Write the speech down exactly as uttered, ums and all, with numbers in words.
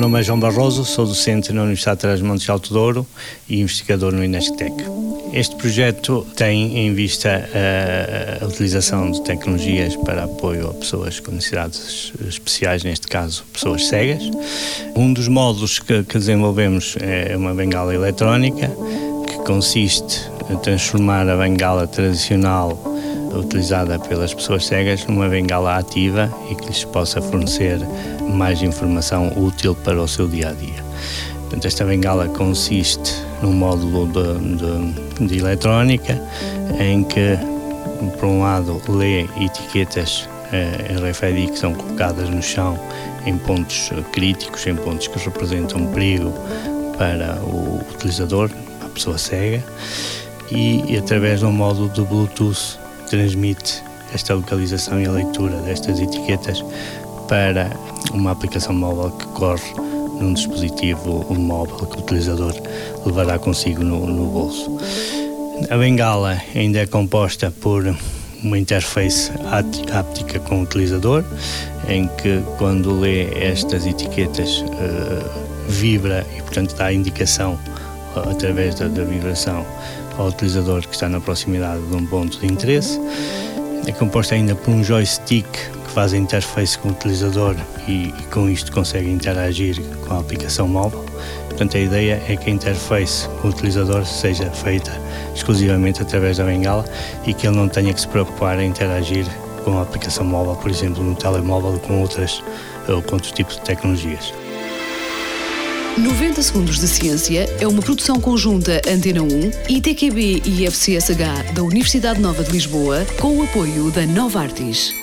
nome é João Barroso, sou docente na Universidade de Trás-os-Montes de Alto Douro e investigador no INESCTEC. Este projeto tem em vista a, a utilização de tecnologias para apoio a pessoas com necessidades especiais, neste caso pessoas cegas. Um dos módulos que, que desenvolvemos é uma bengala eletrónica, que consiste em transformar a bengala tradicional utilizada pelas pessoas cegas numa bengala ativa e que lhes possa fornecer mais informação útil para o seu dia-a-dia. Portanto, esta bengala consiste num módulo de, de, de eletrónica em que, por um lado, lê etiquetas eh, R F I D que são colocadas no chão em pontos críticos, em pontos que representam perigo para o utilizador, a pessoa cega, e, e através de um módulo de Bluetooth transmite esta localização e a leitura destas etiquetas para uma aplicação móvel que corre num dispositivo móvel que o utilizador levará consigo no, no bolso. A bengala ainda é composta por uma interface áptica com o utilizador, em que, quando lê estas etiquetas, uh, vibra e, portanto, dá indicação uh, através da, da vibração ao utilizador que está na proximidade de um ponto de interesse. É composta ainda por um joystick que faz a interface com o utilizador e, e com isto consegue interagir com a aplicação móvel. Portanto, a ideia é que a interface com o utilizador seja feita exclusivamente através da bengala e que ele não tenha que se preocupar em interagir com a aplicação móvel, por exemplo, no telemóvel, com outras ou com outros tipos de tecnologias. noventa Segundos de Ciência é uma produção conjunta Antena um, I T Q B e I F C S H da Universidade Nova de Lisboa, com o apoio da Novartis.